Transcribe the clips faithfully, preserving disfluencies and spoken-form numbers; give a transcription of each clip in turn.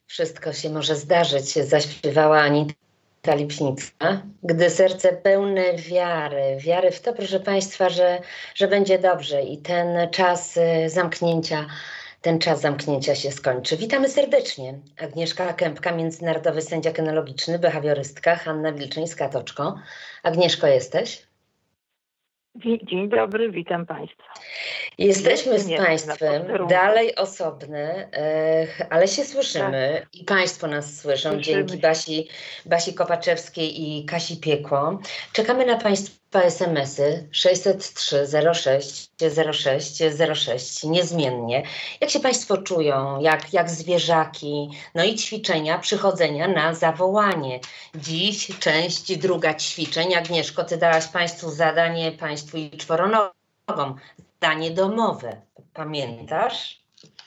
Wszystko się może zdarzyć, zaśpiewała Anita Lipnicka, gdy serce pełne wiary, wiary w to, proszę Państwa, że, że będzie dobrze i ten czas y, zamknięcia, ten czas zamknięcia się skończy. Witamy serdecznie. Agnieszka Kępka, międzynarodowy sędzia kynologiczny, behawiorystka, Hanna Wilczyńska-Toczko. Agnieszko, jesteś? Dzień dobry, witam Państwa. Jesteśmy z Państwem dalej osobne, ale się słyszymy tak. I Państwo nas słyszą słyszymy. Dzięki Basi, Basi Kopaczewskiej i Kasi Piekło. Czekamy na Państwa es em esy sześćset trzy zero sześć zero sześć zero sześć niezmiennie. Jak się Państwo czują, jak, jak zwierzaki, no i ćwiczenia, przychodzenia na zawołanie. Dziś część druga ćwiczeń. Agnieszko, Ty dałaś Państwu zadanie, Państwu i czworonogom, zadanie domowe. Pamiętasz?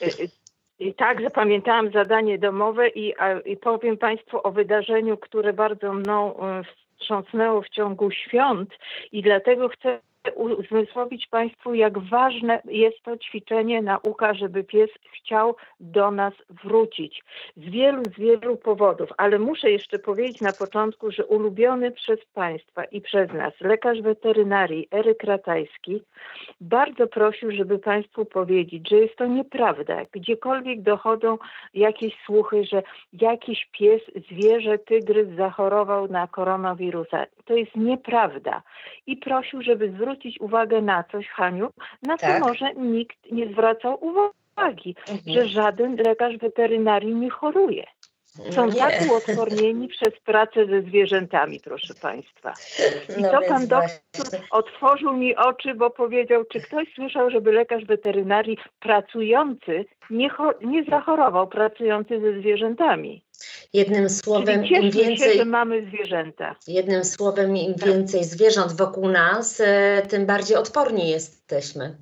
I tak, zapamiętałam zadanie domowe i, a, i powiem Państwu o wydarzeniu, które bardzo mną wstrząsnęło w ciągu świąt i dlatego chcę uzmysłowić Państwu, jak ważne jest to ćwiczenie, nauka, żeby pies chciał do nas wrócić. Z wielu, z wielu powodów, ale muszę jeszcze powiedzieć na początku, że ulubiony przez Państwa i przez nas lekarz weterynarii Eryk Ratajski bardzo prosił, żeby Państwu powiedzieć, że jest to nieprawda. Gdziekolwiek dochodzą jakieś słuchy, że jakiś pies, zwierzę, tygrys zachorował na koronawirusa. To jest nieprawda. I prosił, żeby zwrócić uwagę na coś, Haniu, na co tak. może nikt nie zwracał uwagi, mhm. że żaden lekarz weterynarii nie choruje. Są nie. tak uodpornieni przez pracę ze zwierzętami, proszę Państwa. I no to pan doktor właśnie. otworzył mi oczy, bo powiedział, czy ktoś słyszał, żeby lekarz weterynarii pracujący nie, nie zachorował, pracujący ze zwierzętami. Jednym słowem, im więcej, się, że mamy zwierzęta. Jednym słowem, im więcej zwierząt wokół nas, tym bardziej odporni jesteśmy.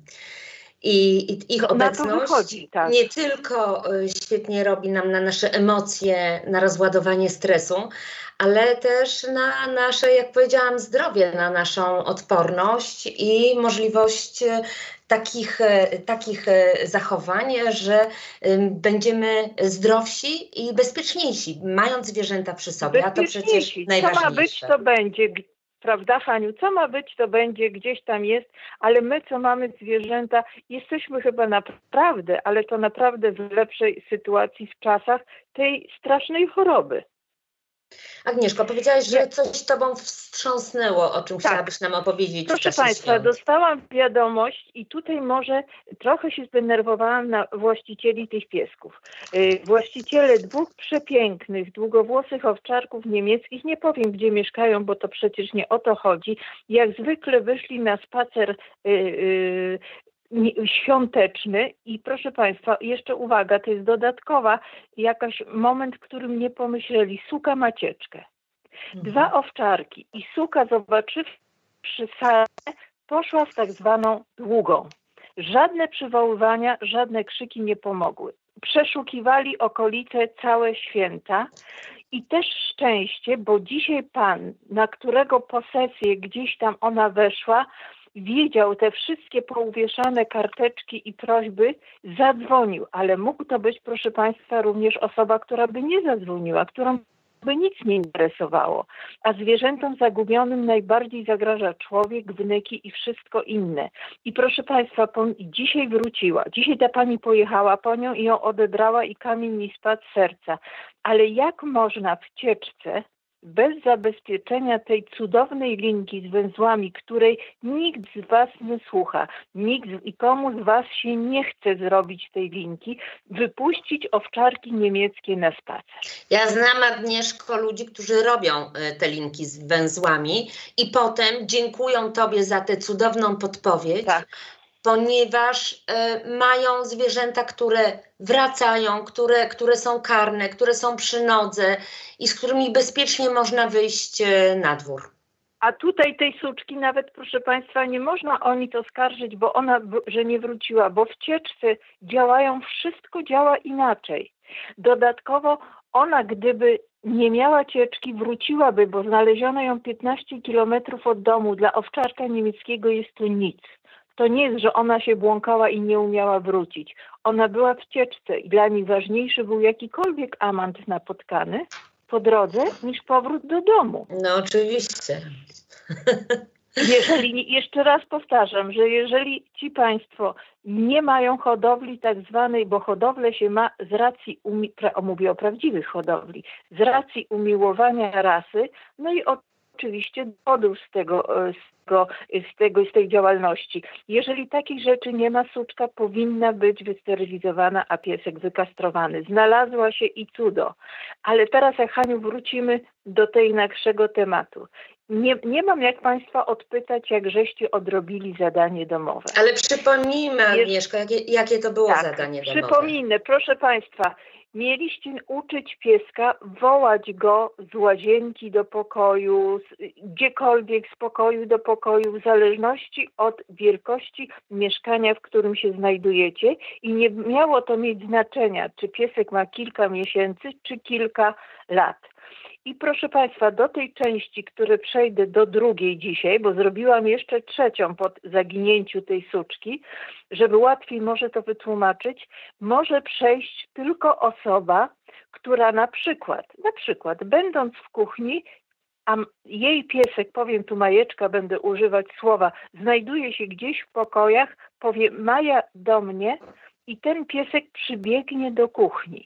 I, i ich obecność wychodzi, tak. nie tylko świetnie robi nam na nasze emocje, na rozładowanie stresu, ale też na nasze, jak powiedziałam, zdrowie, na naszą odporność i możliwość takich, takich zachowań, że będziemy zdrowsi i bezpieczniejsi, mając zwierzęta przy sobie, a to przecież najważniejsze. Co ma być, to będzie. Prawda, Haniu? Co ma być, to będzie, gdzieś tam jest, ale my, co mamy zwierzęta, jesteśmy chyba naprawdę, ale to naprawdę w lepszej sytuacji w czasach tej strasznej choroby. Agnieszko, powiedziałaś, że coś Tobą wstrząsnęło, o czym tak. chciałabyś nam opowiedzieć. Proszę w czasie Państwa, świąt. dostałam wiadomość i tutaj może trochę się zdenerwowałam na właścicieli tych piesków. Yy, właściciele dwóch przepięknych, długowłosych owczarków niemieckich, nie powiem gdzie mieszkają, bo to przecież nie o to chodzi, jak zwykle wyszli na spacer yy, yy, świąteczny i proszę Państwa, jeszcze uwaga, to jest dodatkowa jakaś moment, w którym nie pomyśleli, suka macieczkę. Dwa mhm. owczarki i suka, zobaczywszy salę, poszła w tak zwaną długą. Żadne przywoływania, żadne krzyki nie pomogły. Przeszukiwali okolice całe święta i też szczęście, bo dzisiaj pan, na którego posesję gdzieś tam ona weszła, wiedział te wszystkie pouwieszane karteczki i prośby, zadzwonił, ale mógł to być, proszę Państwa, również osoba, która by nie zadzwoniła, którą by nic nie interesowało. A zwierzętom zagubionym najbardziej zagraża człowiek, wnyki i wszystko inne. I proszę Państwa, dzisiaj wróciła. Dzisiaj ta pani pojechała po nią i ją odebrała i kamień mi spadł z serca. Ale jak można w cieczce bez zabezpieczenia tej cudownej linki z węzłami, której nikt z Was nie słucha, nikt i komu z Was się nie chce zrobić tej linki, wypuścić owczarki niemieckie na spacer. Ja znam, Agnieszko, ludzi, którzy robią te linki z węzłami i potem dziękują Tobie za tę cudowną podpowiedź. Tak. Ponieważ y, mają zwierzęta, które wracają, które, które są karne, które są przy nodze i z którymi bezpiecznie można wyjść y, na dwór. A tutaj tej suczki nawet, proszę Państwa, nie można o nic oskarżyć, bo ona, że nie wróciła, bo w cieczce działają, wszystko działa inaczej. Dodatkowo ona, gdyby nie miała cieczki, wróciłaby, bo znaleziono ją piętnaście kilometrów od domu. Dla owczarka niemieckiego jest to nic. to nie jest, że ona się błąkała i nie umiała wrócić. Ona była w cieczce i dla niej ważniejszy był jakikolwiek amant napotkany po drodze niż powrót do domu. No oczywiście. Jeżeli, jeszcze raz powtarzam, że jeżeli ci państwo nie mają hodowli tak zwanej, bo hodowlę się ma z racji, umi- pra, mówię o prawdziwych hodowli, z racji umiłowania rasy, no i oczywiście dowodów z tego, z tego, z tego, z tej działalności. Jeżeli takich rzeczy nie ma, suczka powinna być wysterylizowana, a piesek wykastrowany. Znalazła się i cudo. Ale teraz, jak Haniu, wrócimy do tej naszego tematu. Nie, nie mam jak Państwa odpytać, jak żeście odrobili zadanie domowe. Ale przypomnijmy, Agnieszko, jakie, jakie to było tak, zadanie domowe. Przypomnę, proszę Państwa, mieliście uczyć pieska, wołać go z łazienki do pokoju, z, gdziekolwiek z pokoju do pokoju, w zależności od wielkości mieszkania, w którym się znajdujecie, i nie miało to mieć znaczenia, czy piesek ma kilka miesięcy, czy kilka lat. I proszę Państwa, do tej części, które przejdę do drugiej dzisiaj, bo zrobiłam jeszcze trzecią po zaginięciu tej suczki, żeby łatwiej może to wytłumaczyć, może przejść tylko osoba, która na przykład, na przykład będąc w kuchni, a jej piesek, powiem tu Majeczka, będę używać słowa, znajduje się gdzieś w pokojach, powie Maja do mnie i ten piesek przybiegnie do kuchni.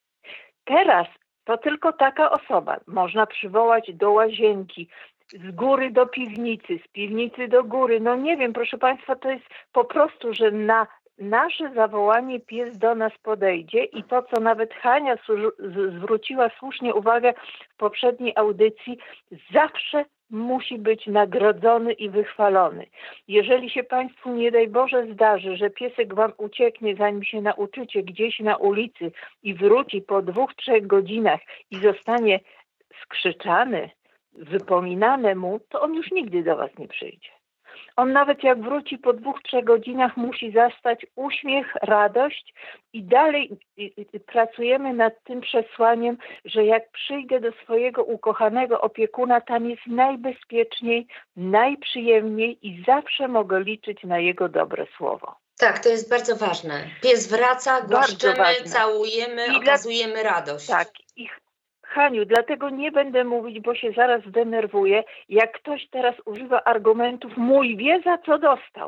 Teraz to tylko taka osoba. Można przywołać do łazienki, z góry do piwnicy, z piwnicy do góry. No nie wiem, proszę Państwa, to jest po prostu, że na nasze zawołanie pies do nas podejdzie i to, co nawet Hania zwróciła słusznie uwagę w poprzedniej audycji, zawsze musi być nagrodzony i wychwalony. Jeżeli się Państwu, nie daj Boże, zdarzy, że piesek Wam ucieknie, zanim się nauczycie gdzieś na ulicy i wróci po dwóch, trzech godzinach i zostanie skrzyczany, wypominane mu, to on już nigdy do Was nie przyjdzie. On nawet jak wróci po dwóch, trzech godzinach, musi zastać uśmiech, radość i dalej pracujemy nad tym przesłaniem, że jak przyjdę do swojego ukochanego opiekuna, tam jest najbezpieczniej, najprzyjemniej i zawsze mogę liczyć na jego dobre słowo. Tak, to jest bardzo ważne. Pies wraca, głaszczemy, całujemy, I okazujemy dla... radość. Tak. I Haniu, dlatego nie będę mówić, bo się zaraz zdenerwuję, jak ktoś teraz używa argumentów, mój wie, za co dostał.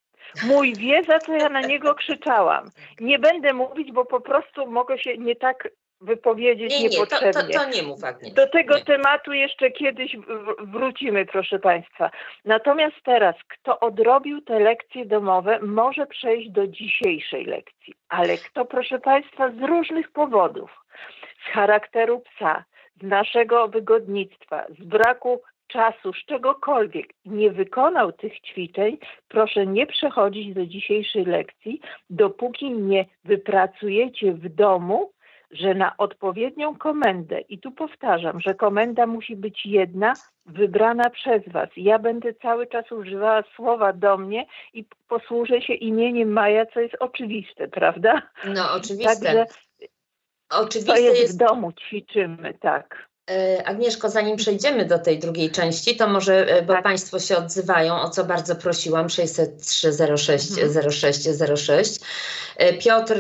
Mój wie, za co ja na niego krzyczałam. Nie będę mówić, bo po prostu mogę się nie tak wypowiedzieć nie, nie, niepotrzebnie. To, to, to nie mów, Agnieszka. Do tego nie. tematu jeszcze kiedyś wrócimy, proszę Państwa. Natomiast teraz, kto odrobił te lekcje domowe, może przejść do dzisiejszej lekcji. Ale kto, proszę Państwa, z różnych powodów, z charakteru psa, z naszego wygodnictwa, z braku czasu, z czegokolwiek nie wykonał tych ćwiczeń, proszę nie przechodzić do dzisiejszej lekcji, dopóki nie wypracujecie w domu, że na odpowiednią komendę, i tu powtarzam, że komenda musi być jedna, wybrana przez Was. Ja będę cały czas używała słowa do mnie i posłużę się imieniem Maja, co jest oczywiste, prawda? No oczywiste. Także Oczywiste to jest, jest w domu, ćwiczymy, tak. Agnieszko, zanim przejdziemy do tej drugiej części, to może, bo tak. Państwo się odzywają, o co bardzo prosiłam, sześćset trzy zero sześć zero sześć zero sześć. Piotr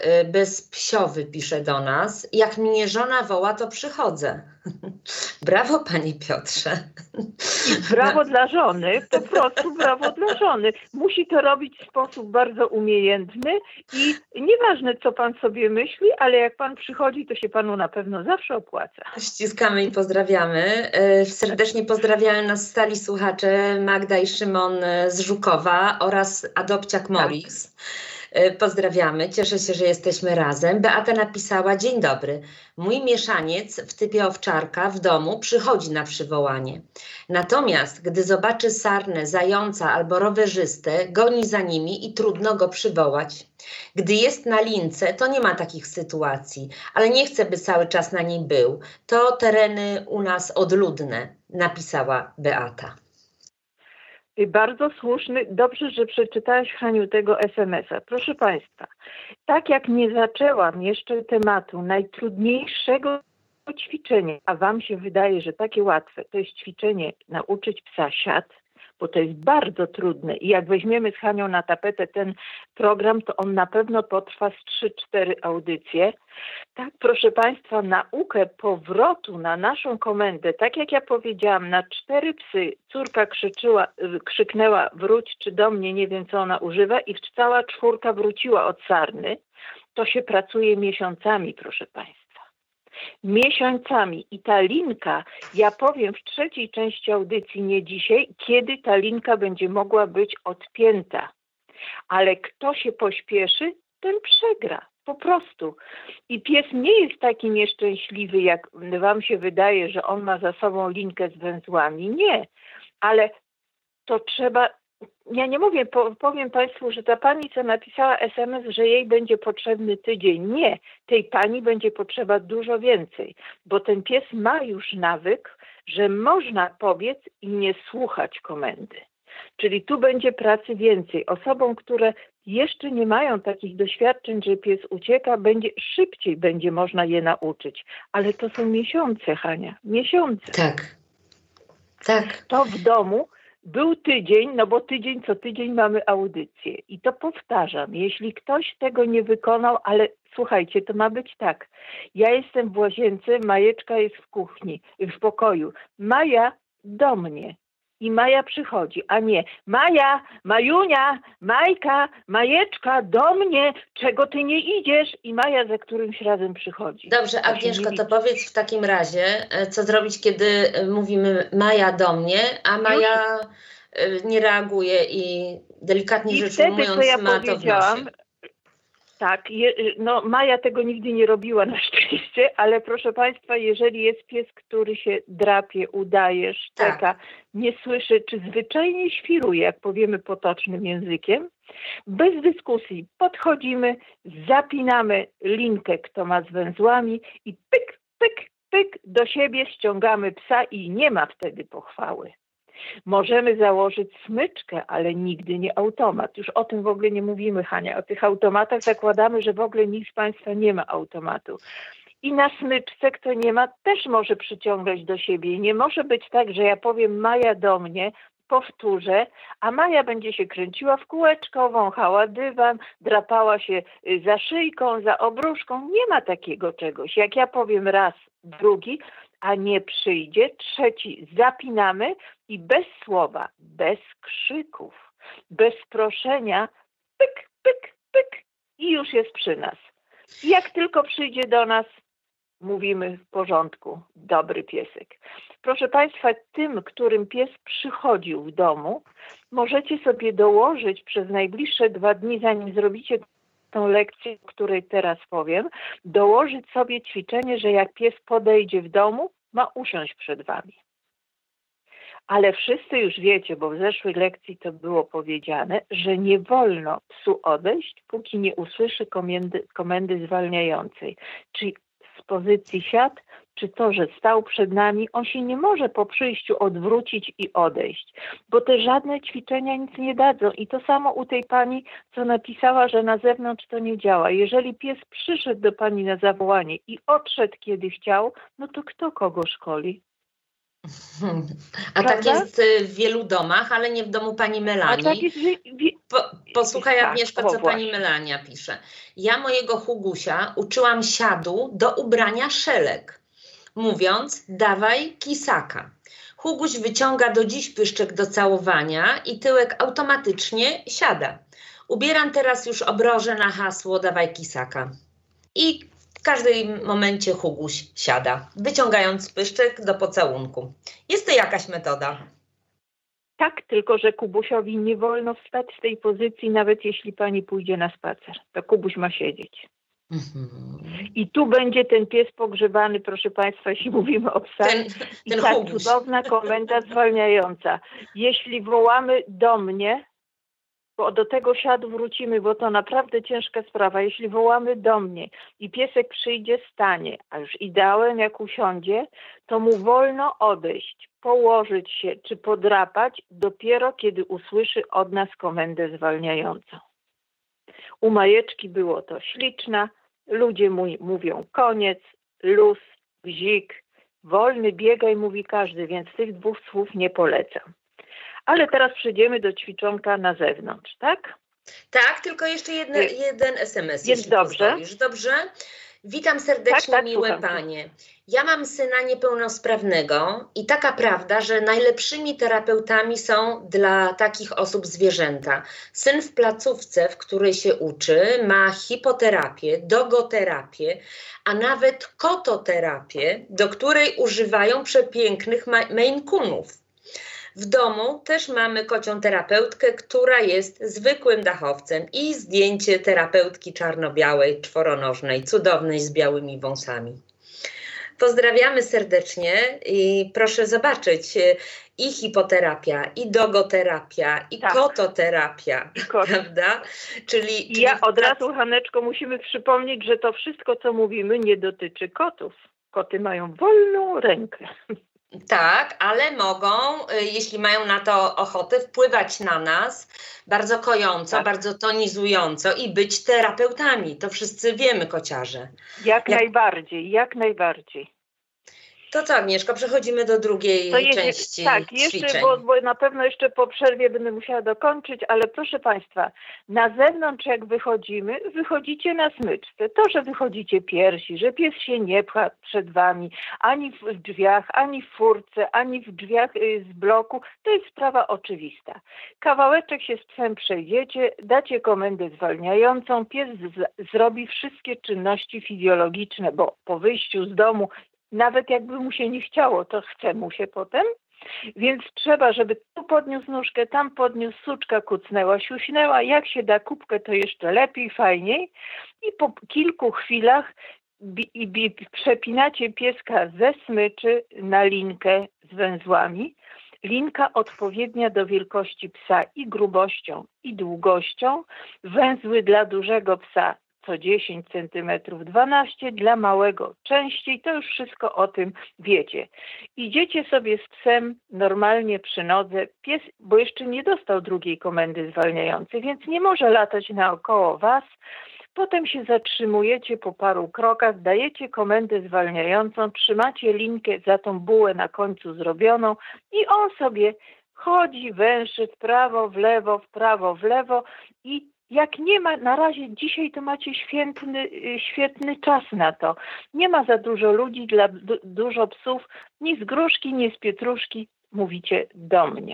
Bezpsiowy pisze do nas, jak mnie żona woła, to przychodzę. Brawo, Panie Piotrze. I brawo dla żony, po prostu brawo dla żony. Musi to robić w sposób bardzo umiejętny i nieważne, co Pan sobie myśli, ale jak Pan przychodzi, to się Panu na pewno zawsze opłaca. Ściskamy i pozdrawiamy. Serdecznie pozdrawiają nas stali słuchacze Magda i Szymon z Żukowa oraz Adopciak Morris. Pozdrawiamy, cieszę się, że jesteśmy razem. Beata napisała, dzień dobry, mój mieszaniec w typie owczarka w domu przychodzi na przywołanie. Natomiast gdy zobaczy sarnę, zająca albo rowerzystę, goni za nimi i trudno go przywołać. Gdy jest na lince, to nie ma takich sytuacji, ale nie chcę, by cały czas na niej był. To tereny u nas odludne, napisała Beata. Bardzo słuszny. Dobrze, że przeczytałaś, Haniu, tego es em es a. Proszę Państwa, tak jak nie zaczęłam jeszcze tematu najtrudniejszego ćwiczenia, a Wam się wydaje, że takie łatwe, to jest ćwiczenie nauczyć psa siad, bo to jest bardzo trudne i jak weźmiemy z Hanią na tapetę ten program, to on na pewno potrwa z trzy cztery audycje. Tak, proszę Państwa, naukę powrotu na naszą komendę, tak jak ja powiedziałam, na cztery psy córka krzyczyła, krzyknęła wróć, czy do mnie, nie wiem co ona używa i cała czwórka wróciła od sarny, to się pracuje miesiącami, proszę Państwa. Miesiącami. I ta linka, ja powiem w trzeciej części audycji, nie dzisiaj, kiedy ta linka będzie mogła być odpięta. Ale kto się pośpieszy, ten przegra. Po prostu. I pies nie jest taki nieszczęśliwy, jak wam się wydaje, że on ma za sobą linkę z węzłami. Nie. Ale to trzeba... Ja nie mówię, powiem Państwu, że ta pani, co napisała es em es, że jej będzie potrzebny tydzień. Nie, tej pani będzie potrzeba dużo więcej, bo ten pies ma już nawyk, że można pobiec i nie słuchać komendy. Czyli tu będzie pracy więcej. Osobom, które jeszcze nie mają takich doświadczeń, że pies ucieka, będzie szybciej będzie można je nauczyć. Ale to są miesiące, Hania, miesiące. Tak, tak. To w domu był tydzień, no bo tydzień co tydzień mamy audycję. I to powtarzam, jeśli ktoś tego nie wykonał, ale słuchajcie, to ma być tak. Ja jestem w łazience, Majeczka jest w kuchni, w pokoju. Maja do mnie. I Maja przychodzi, a nie Maja, Majunia, Majka, Majeczka, do mnie, czego ty nie idziesz? I Maja za którymś razem przychodzi. Dobrze, Agnieszko, to powiedz w takim razie, co zrobić, kiedy mówimy Maja do mnie, a Maja Już? nie reaguje i delikatnie I rzecz wtedy, ujmując co ja ma to w nosie. Tak, je, no Maja tego nigdy nie robiła na szczęście, ale proszę Państwa, jeżeli jest pies, który się drapie, udaje, szczeka, tak. nie słyszy, czy zwyczajnie świruje, jak powiemy potocznym językiem, bez dyskusji podchodzimy, zapinamy linkę, kto ma z węzłami i pyk, pyk, pyk, do siebie ściągamy psa i nie ma wtedy pochwały. Możemy założyć smyczkę, ale nigdy nie automat. Już o tym w ogóle nie mówimy, Hania. O tych automatach zakładamy, że w ogóle nikt z Państwa nie ma automatu. I na smyczce, kto nie ma, też może przyciągać do siebie. I nie może być tak, że ja powiem Maja do mnie, powtórzę, a Maja będzie się kręciła w kółeczko, wąchała dywan, drapała się za szyjką, za obruszką. Nie ma takiego czegoś. Jak ja powiem raz, drugi, a nie przyjdzie, trzeci zapinamy i bez słowa, bez krzyków, bez proszenia, pyk, pyk, pyk i już jest przy nas. I jak tylko przyjdzie do nas, mówimy w porządku, dobry piesek. Proszę Państwa, tym, którym pies przychodził w domu, możecie sobie dołożyć przez najbliższe dwa dni, zanim zrobicie tą lekcję, o której teraz powiem, dołożyć sobie ćwiczenie, że jak pies podejdzie w domu, ma usiąść przed Wami. Ale wszyscy już wiecie, bo w zeszłej lekcji to było powiedziane, że nie wolno psu odejść, póki nie usłyszy komendy, komendy zwalniającej. Czyli z pozycji siad, czy to, że stał przed nami, on się nie może po przyjściu odwrócić i odejść, bo te żadne ćwiczenia nic nie dadzą. I to samo u tej pani, co napisała, że na zewnątrz to nie działa. Jeżeli pies przyszedł do pani na zawołanie i odszedł, kiedy chciał, no to kto kogo szkoli? A Prawda? Tak jest w wielu domach, ale nie w domu pani Melanii. Tak jest, wie... po, posłuchaj, tak, Agnieszko, co pani Melania pisze. Ja mojego Hugusia uczyłam siadu do ubrania szelek, mówiąc dawaj kisaka. Huguś wyciąga do dziś pyszczek do całowania i tyłek automatycznie siada. Ubieram teraz już obroże na hasło dawaj kisaka. I w każdym momencie Huguś siada, wyciągając pyszczek do pocałunku. Jest to jakaś metoda? Tak, tylko że Kubusiowi nie wolno wstać z tej pozycji, nawet jeśli pani pójdzie na spacer. To Kubuś ma siedzieć. Mm-hmm. I tu będzie ten pies pogrzebany, proszę Państwa, jeśli mówimy o psach. Ten, ten I ta Huguś. Cudowna komenda zwalniająca. Jeśli wołamy do mnie, bo do tego siadu wrócimy, bo to naprawdę ciężka sprawa. Jeśli wołamy do mnie i piesek przyjdzie, stanie, a już ideałem jak usiądzie, to mu wolno odejść, położyć się czy podrapać dopiero kiedy usłyszy od nas komendę zwalniającą. U Majeczki było to śliczna, ludzie mu mówią koniec, luz, bzik, wolny biegaj mówi każdy, więc tych dwóch słów nie polecam. Ale teraz przejdziemy do ćwiczonka na zewnątrz, tak? Tak, tylko jeszcze jedne, jeden es em es, Jest jeśli dobrze. pozwolisz. Dobrze? Witam serdecznie, tak, tak, miłe słucham. panie. Ja mam syna niepełnosprawnego i taka prawda, że najlepszymi terapeutami są dla takich osób zwierzęta. Syn w placówce, w której się uczy, ma hipoterapię, dogoterapię, a nawet kototerapię, do której używają przepięknych Maine Coonów. W domu też mamy kocią terapeutkę, która jest zwykłym dachowcem i zdjęcie terapeutki czarno-białej, czworonożnej, cudownej z białymi wąsami. Pozdrawiamy serdecznie i proszę zobaczyć, i hipoterapia, i dogoterapia, i tak. kototerapia, I kot. prawda? Czyli, I czyli ja od razu, Haneczko, musimy przypomnieć, że to wszystko, co mówimy, nie dotyczy kotów. Koty mają wolną rękę. Tak, ale mogą, jeśli mają na to ochotę, wpływać na nas bardzo kojąco, tak. bardzo tonizująco i być terapeutami. To wszyscy wiemy, kociarze. Jak, jak... najbardziej, jak najbardziej. To co, Agnieszko, przechodzimy do drugiej jest, części Tak, jeszcze, ćwiczeń. bo, bo na pewno jeszcze po przerwie będę musiała dokończyć, ale proszę Państwa, na zewnątrz jak wychodzimy, wychodzicie na smyczce. To, że wychodzicie piersi, że pies się nie pcha przed Wami, ani w drzwiach, ani w furtce, ani w drzwiach z bloku, to jest sprawa oczywista. Kawałeczek się z psem przejdziecie, dacie komendę zwalniającą, pies z, zrobi wszystkie czynności fizjologiczne, bo po wyjściu z domu nawet jakby mu się nie chciało, to chce mu się potem. Więc trzeba, żeby tu podniósł nóżkę, tam podniósł, suczka kucnęła, siuśnęła. Jak się da kubkę, to jeszcze lepiej, fajniej. I po kilku chwilach bi, bi, przepinacie pieska ze smyczy na linkę z węzłami. Linka odpowiednia do wielkości psa i grubością, i długością. Węzły dla dużego psa co dziesięć centymetrów, dwanaście, dla małego częściej, to już wszystko o tym wiecie. Idziecie sobie z psem normalnie przy nodze, pies, bo jeszcze nie dostał drugiej komendy zwalniającej, więc nie może latać naokoło was. Potem się zatrzymujecie po paru krokach, dajecie komendę zwalniającą, trzymacie linkę za tą bułę na końcu zrobioną i on sobie chodzi, węszy w prawo, w lewo, w prawo, w lewo i jak nie ma, na razie dzisiaj to macie świetny, świetny czas na to. Nie ma za dużo ludzi, dla du, dużo psów, ni z gruszki, ni z pietruszki, mówicie do mnie.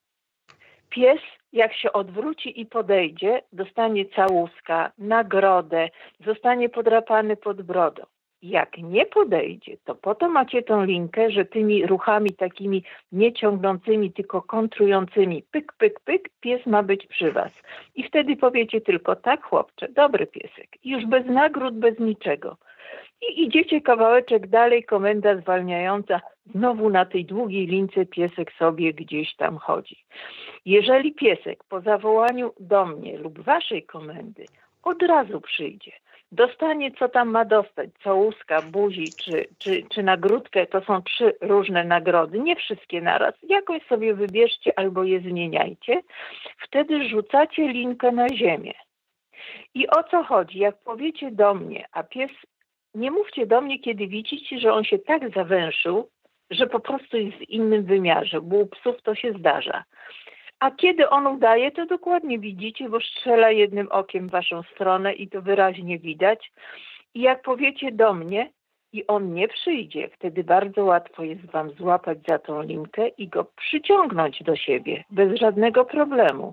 Pies, jak się odwróci i podejdzie, dostanie całuska, nagrodę, zostanie podrapany pod brodą. Jak nie podejdzie, to po to macie tą linkę, że tymi ruchami takimi nie ciągnącymi, tylko kontrującymi, pyk, pyk, pyk, pies ma być przy was. I wtedy powiecie tylko, tak chłopcze, dobry piesek. I już bez nagród, bez niczego. I idziecie kawałeczek dalej, komenda zwalniająca, znowu na tej długiej lince piesek sobie gdzieś tam chodzi. Jeżeli piesek po zawołaniu do mnie lub waszej komendy od razu przyjdzie, dostanie, co tam ma dostać, całuska, buzi czy, czy, czy nagródkę, to są trzy różne nagrody, nie wszystkie naraz, jakąś sobie wybierzcie albo je zmieniajcie, wtedy rzucacie linkę na ziemię. I o co chodzi? Jak powiecie do mnie, a pies, nie mówcie do mnie, kiedy widzicie, że on się tak zawęszył, że po prostu jest w innym wymiarze, bo u psów to się zdarza. A kiedy on udaje, to dokładnie widzicie, bo strzela jednym okiem w waszą stronę i to wyraźnie widać. I jak powiecie do mnie i on nie przyjdzie, wtedy bardzo łatwo jest wam złapać za tą linkę i go przyciągnąć do siebie bez żadnego problemu.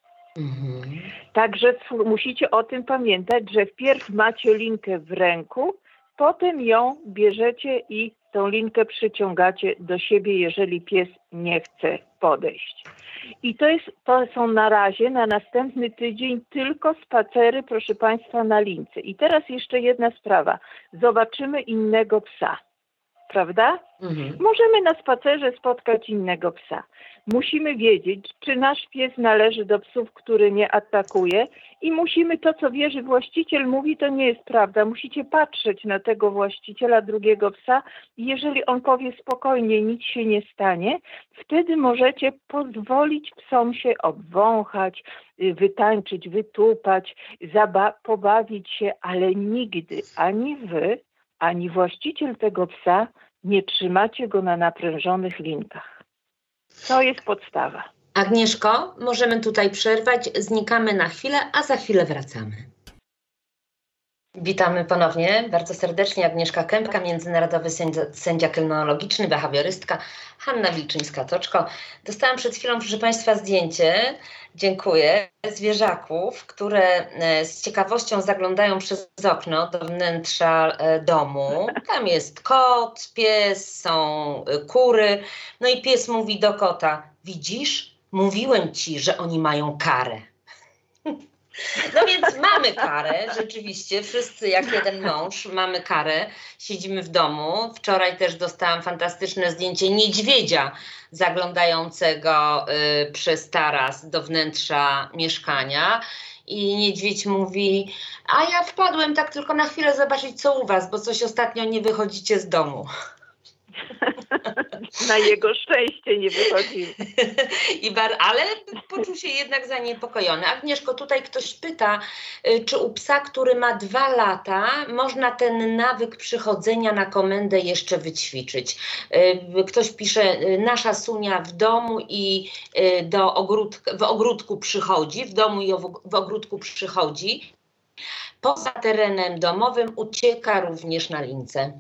Mhm. Także musicie o tym pamiętać, że wpierw macie linkę w ręku, potem ją bierzecie i tą linkę przyciągacie do siebie, jeżeli pies nie chce podejść. I to, jest, to są na razie, na następny tydzień tylko spacery, proszę Państwa, na lince. I teraz jeszcze jedna sprawa. Zobaczymy innego psa. Prawda? Mhm. Możemy na spacerze spotkać innego psa. Musimy wiedzieć, czy nasz pies należy do psów, który nie atakuje i musimy to, co wierzy właściciel mówi, to nie jest prawda. Musicie patrzeć na tego właściciela drugiego psa i jeżeli on powie spokojnie, nic się nie stanie, wtedy możecie pozwolić psom się obwąchać, wytańczyć, wytupać, zaba- pobawić się, ale nigdy ani wy, ani właściciel tego psa nie trzymacie go na naprężonych linkach. To jest podstawa. Agnieszko, możemy tutaj przerwać, znikamy na chwilę, a za chwilę wracamy. Witamy ponownie bardzo serdecznie. Agnieszka Kępka, międzynarodowy sędzia, sędzia kryminologiczny, behawiorystka, Hanna Wilczyńska-Toczko. Dostałam przed chwilą, proszę Państwa, zdjęcie, dziękuję, zwierzaków, które z ciekawością zaglądają przez okno do wnętrza domu. Tam jest kot, pies, są kury. No i pies mówi do kota: widzisz, mówiłem ci, że oni mają karę. No więc mamy karę, rzeczywiście, wszyscy jak jeden mąż mamy karę, siedzimy w domu. Wczoraj też dostałam fantastyczne zdjęcie niedźwiedzia zaglądającego y, przez taras do wnętrza mieszkania i niedźwiedź mówi: a ja wpadłem tak tylko na chwilę zobaczyć, co u was, bo coś ostatnio nie wychodzicie z domu. Na jego szczęście nie wychodzimy. I bar, ale poczuł się jednak zaniepokojony. Agnieszko, tutaj ktoś pyta, czy u psa, który ma dwa lata, można ten nawyk przychodzenia na komendę jeszcze wyćwiczyć. Ktoś pisze: nasza Sunia w domu i do ogródka, w ogródku przychodzi, w domu i w ogródku przychodzi. Poza terenem domowym ucieka również na lince.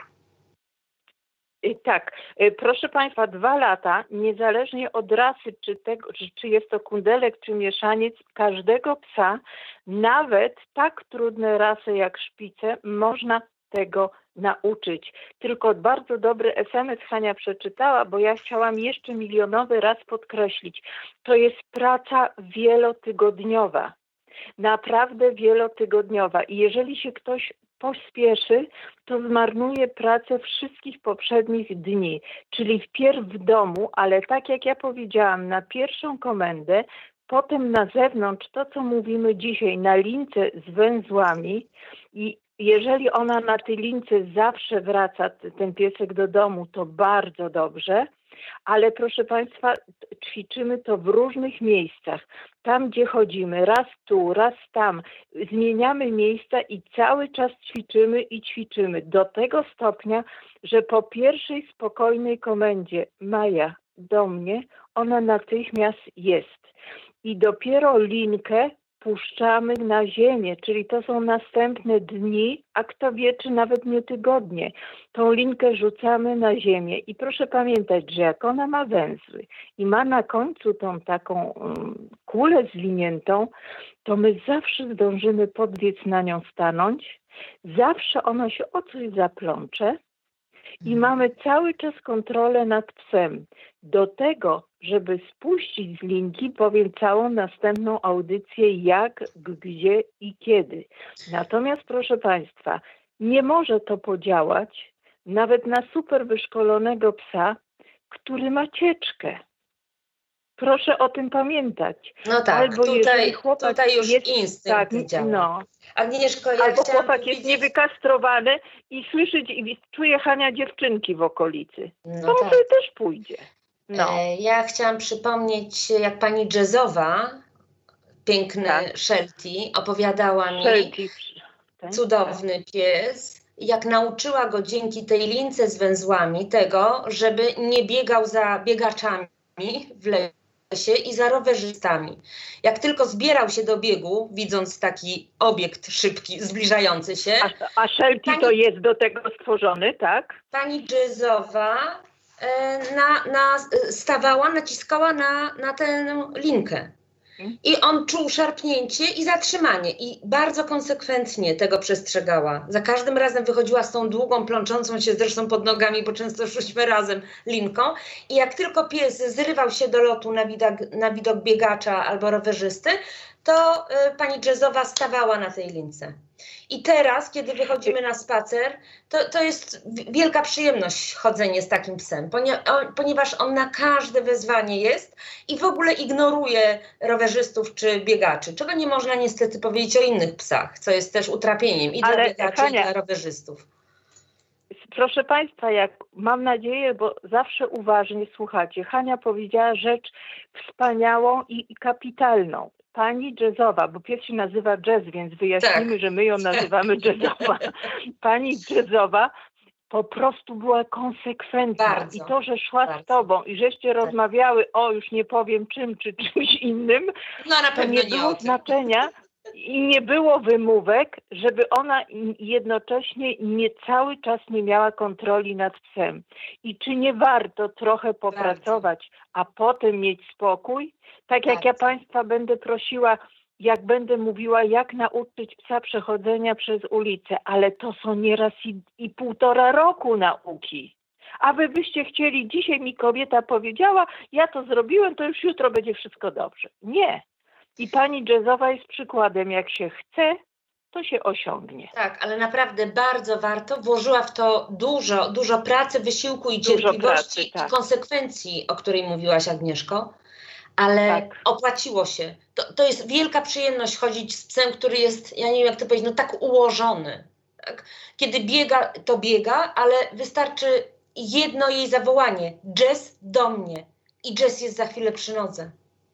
Tak, proszę Państwa, dwa lata, niezależnie od rasy, czy, tego, czy, czy jest to kundelek, czy mieszaniec, każdego psa, nawet tak trudne rasy jak szpice, można tego nauczyć. Tylko bardzo dobry es em es Hania przeczytała, bo ja chciałam jeszcze milionowy raz podkreślić. To jest praca wielotygodniowa. Naprawdę wielotygodniowa. I jeżeli się ktoś pospieszy, to zmarnuje pracę wszystkich poprzednich dni. Czyli wpierw w domu, ale tak jak ja powiedziałam, na pierwszą komendę, potem na zewnątrz, to co mówimy dzisiaj, na lince z węzłami. I jeżeli ona na tej lince zawsze wraca, ten piesek do domu, to bardzo dobrze. Ale proszę Państwa, ćwiczymy to w różnych miejscach. Tam, gdzie chodzimy, raz tu, raz tam. Zmieniamy miejsca i cały czas ćwiczymy i ćwiczymy. Do tego stopnia, że po pierwszej spokojnej komendzie Maja do mnie, ona natychmiast jest. I dopiero linkę puszczamy na ziemię, czyli to są następne dni, a kto wie, czy nawet nie tygodnie. Tą linkę rzucamy na ziemię i proszę pamiętać, że jak ona ma węzły i ma na końcu tą taką um, kulę zwiniętą, to my zawsze zdążymy podbiec na nią stanąć, zawsze ona się o coś zaplącze i mamy cały czas kontrolę nad psem. Do tego, żeby spuścić z linki, powiem całą następną audycję jak, gdzie i kiedy. Natomiast proszę Państwa, nie może to podziałać nawet na super wyszkolonego psa, który ma cieczkę. Proszę o tym pamiętać. No tak, albo tutaj, chłopak tutaj już jest, instynkt tak, działa. No. Agnieszko, ja albo chciałam chłopak powiedzieć... jest niewykastrowany i słyszeć i czuje Hania dziewczynki w okolicy. No to tak. może też pójdzie. No. E, ja chciałam przypomnieć, jak pani jazzowa, piękny Tak. Shelty, opowiadała mi, Shelty. cudowny tak. pies, jak nauczyła go dzięki tej lince z węzłami tego, żeby nie biegał za biegaczami w lesie i za rowerzystami. Jak tylko zbierał się do biegu, widząc taki obiekt szybki, zbliżający się. A, a Shelty pani, to jest do tego stworzony, tak? Pani jazzowa Na, na, stawała, naciskała na, na tę linkę. I on czuł szarpnięcie i zatrzymanie. I bardzo konsekwentnie tego przestrzegała. Za każdym razem wychodziła z tą długą, plączącą się zresztą pod nogami, bo często szliśmy razem linką. I jak tylko pies zrywał się do lotu na widok, na widok biegacza albo rowerzysty, to y, pani jazzowa stawała na tej lince. I teraz, kiedy wychodzimy na spacer, to, to jest wielka przyjemność chodzenie z takim psem, ponieważ on na każde wezwanie jest i w ogóle ignoruje rowerzystów czy biegaczy, czego nie można niestety powiedzieć o innych psach, co jest też utrapieniem i Ale, dla biegaczy, Hania, i dla rowerzystów. Proszę Państwa, jak mam nadzieję, bo zawsze uważnie słuchacie, Hania powiedziała rzecz wspaniałą i, i kapitalną. Pani jazzowa, bo pies się nazywa Jazz, więc wyjaśnimy, tak. że my ją nazywamy jazzowa. Pani jazzowa po prostu była konsekwentna. Bardzo, I to, że szła bardzo. z tobą i żeście tak. rozmawiały o już nie powiem czym, czy czymś innym, no, na to pewno nie, nie było znaczenia i nie było wymówek, żeby ona jednocześnie nie cały czas nie miała kontroli nad psem. I czy nie warto trochę popracować, bardzo. a potem mieć spokój? Tak jak bardzo. ja Państwa będę prosiła, jak będę mówiła, jak nauczyć psa przechodzenia przez ulicę, ale to są nieraz i, i półtora roku nauki. A wy byście chcieli, dzisiaj mi kobieta powiedziała, ja to zrobiłem, to już jutro będzie wszystko dobrze. Nie. I pani jazzowa jest przykładem, jak się chce, to się osiągnie. Tak, ale naprawdę bardzo warto. Włożyła w to dużo, dużo pracy, wysiłku i cierpliwości pracy, tak. i konsekwencji, o której mówiłaś, Agnieszko. Ale tak. opłaciło się. To, to jest wielka przyjemność chodzić z psem, który jest, ja nie wiem jak to powiedzieć, no tak ułożony. Tak? Kiedy biega, to biega, ale wystarczy jedno jej zawołanie. Jazz do mnie. I Jazz jest za chwilę przy nodze.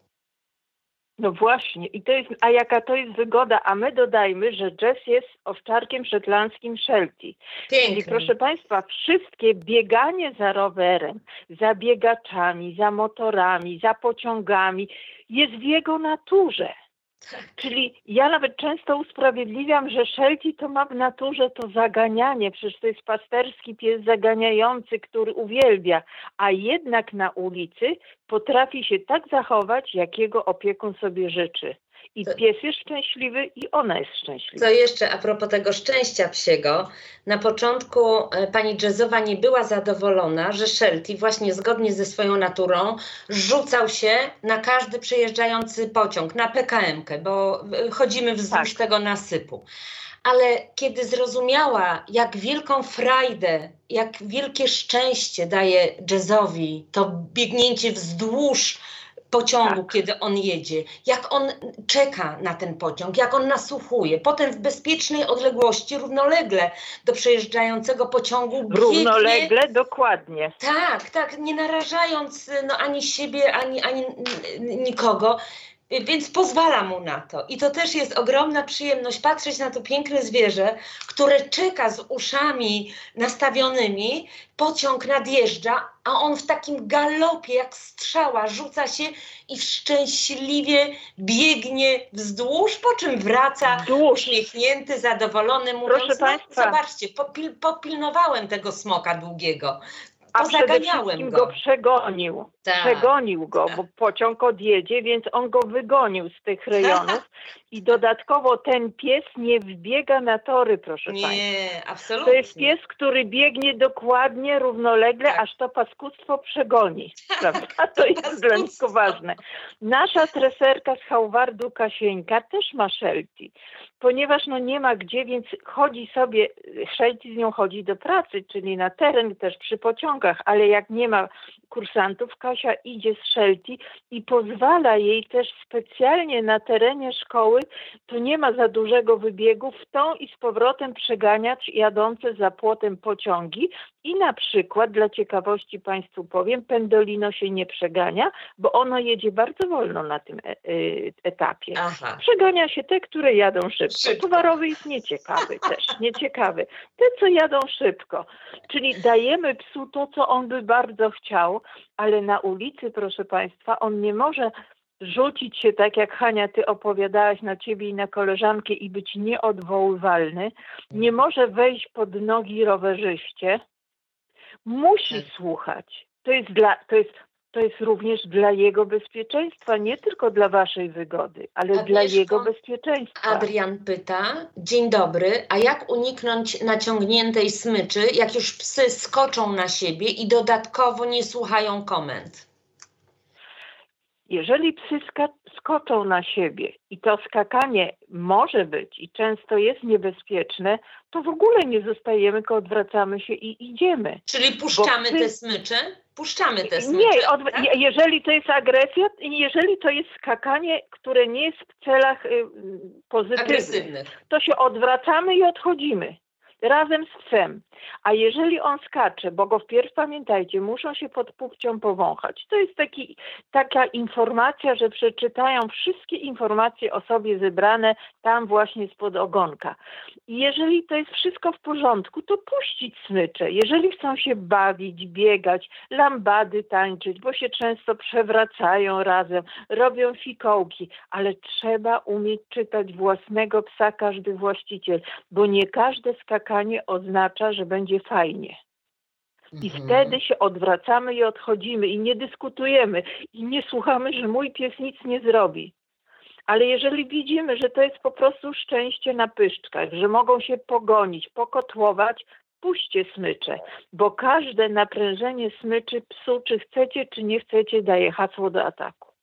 No właśnie. I to jest, a jaka to jest wygoda? A my dodajmy, że Jazz jest owczarkiem szetlandzkim Sheltie. Czyli proszę Państwa, wszystkie bieganie za rowerem, za biegaczami, za motorami, za pociągami jest w jego naturze. Czyli ja nawet często usprawiedliwiam, że Sheltie to ma w naturze to zaganianie, przecież to jest pasterski pies zaganiający, który uwielbia, a jednak na ulicy potrafi się tak zachować, jak jego opiekun sobie życzy. I pies jest szczęśliwy i ona jest szczęśliwa. Co jeszcze a propos tego szczęścia psiego, na początku e, pani jazzowa nie była zadowolona, że Sheltie właśnie zgodnie ze swoją naturą rzucał się na każdy przejeżdżający pociąg, na P K M-kę, bo chodzimy wzdłuż tak. tego nasypu. Ale kiedy zrozumiała, jak wielką frajdę, jak wielkie szczęście daje jazzowi to biegnięcie wzdłuż pociągu, tak. kiedy on jedzie, jak on czeka na ten pociąg, jak on nasłuchuje. Potem w bezpiecznej odległości, równolegle do przejeżdżającego pociągu biegnie. Równolegle, dokładnie. Tak, tak, nie narażając no, ani siebie, ani, ani nikogo. Więc pozwala mu na to. I to też jest ogromna przyjemność patrzeć na to piękne zwierzę, które czeka z uszami nastawionymi, pociąg nadjeżdża, a on w takim galopie jak strzała rzuca się i szczęśliwie biegnie wzdłuż, po czym wraca wzdłuż. uśmiechnięty, zadowolony, mówiąc, Proszę no Państwa. zobaczcie, popil popilnowałem tego smoka długiego. A przede wszystkim go, go przegonił. Tak, przegonił go, tak. bo pociąg odjedzie, więc on go wygonił z tych rejonów i dodatkowo ten pies nie wbiega na tory, proszę nie, Państwa. Nie, absolutnie. To jest pies, który biegnie dokładnie, równolegle, tak. aż to paskudztwo przegoni. Prawda? To jest względnie ważne. Nasza treserka z Hauwardu Kasieńka też ma Sheltie, ponieważ no nie ma gdzie, więc chodzi sobie, Sheltie z nią chodzi do pracy, czyli na teren też przy pociągach, ale jak nie ma kursantów, Kasia idzie z Sheltie i pozwala jej też specjalnie na terenie szkoły, to nie ma za dużego wybiegu, w tą i z powrotem przeganiać jadące za płotem pociągi i na przykład, dla ciekawości Państwu powiem, Pendolino się nie przegania, bo ono jedzie bardzo wolno na tym e etapie. Aha. Przegania się te, które jadą szybko. szybko. Towarowy jest nieciekawy też, nieciekawy. Te, co jadą szybko. Czyli dajemy psu to, co on by bardzo chciał, ale na ulicy, proszę Państwa, on nie może rzucić się tak, jak Hania, ty opowiadałaś na ciebie i na koleżankę i być nieodwoływalny. Nie może wejść pod nogi rowerzyście. Musi tak. słuchać. To jest, dla, to, jest, to jest również dla jego bezpieczeństwa, nie tylko dla waszej wygody, ale Agnieszko, dla jego bezpieczeństwa. Adrian pyta, dzień dobry, a jak uniknąć naciągniętej smyczy, jak już psy skoczą na siebie i dodatkowo nie słuchają komend? Jeżeli psy skoczą na siebie i to skakanie może być i często jest niebezpieczne, to w ogóle nie zostajemy, tylko odwracamy się i idziemy. Czyli puszczamy psy... te smycze? Puszczamy te smycze, Nie, od... tak? jeżeli to jest agresja, jeżeli to jest skakanie, które nie jest w celach y, pozytywnych, agresywnych, to się odwracamy i odchodzimy. razem z psem. A jeżeli on skacze, bo go wpierw, pamiętajcie, muszą się pod pupcią powąchać. To jest taki, taka informacja, że przeczytają wszystkie informacje o sobie zebrane tam właśnie spod ogonka. I jeżeli to jest wszystko w porządku, to puścić smycze. Jeżeli chcą się bawić, biegać, lambady tańczyć, bo się często przewracają razem, robią fikołki, ale trzeba umieć czytać własnego psa każdy właściciel, bo nie każde skakanie oznacza, że będzie fajnie. I Mhm. wtedy się odwracamy i odchodzimy i nie dyskutujemy i nie słuchamy, że mój pies nic nie zrobi. Ale jeżeli widzimy, że to jest po prostu szczęście na pyszczkach, że mogą się pogonić, pokotłować, puśćcie smycze, bo każde naprężenie smyczy psu, czy chcecie, czy nie chcecie, daje hasło do ataku.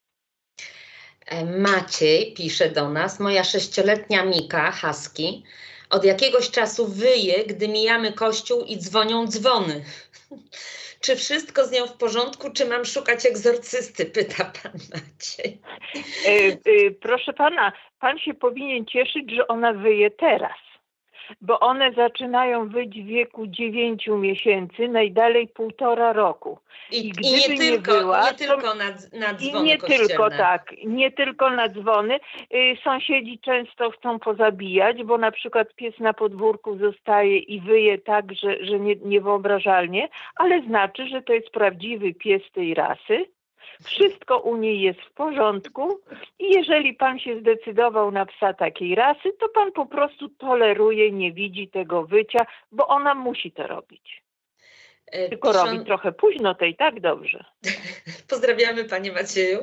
Maciej pisze do nas, moja sześcioletnia Mika, husky, od jakiegoś czasu wyje, gdy mijamy kościół i dzwonią dzwony. Czy wszystko z nią w porządku, czy mam szukać egzorcysty? Pyta pan Maciej. E, e, proszę pana, pan się powinien cieszyć, że ona wyje teraz, bo one zaczynają wyć w wieku dziewięciu miesięcy, najdalej półtora roku. I, I, i nie tylko, była, nie tylko na, na dzwony I nie kościelne. tylko tak, nie tylko na dzwony. Y, sąsiedzi często chcą pozabijać, bo na przykład pies na podwórku zostaje i wyje tak, że, że nie, niewyobrażalnie, ale znaczy, że to jest prawdziwy pies tej rasy. Wszystko u niej jest w porządku i jeżeli pan się zdecydował na psa takiej rasy, to pan po prostu toleruje, nie widzi tego wycia, bo ona musi to robić. Tylko Piszą... robi trochę późno, to i tak dobrze. Pozdrawiamy panie Macieju.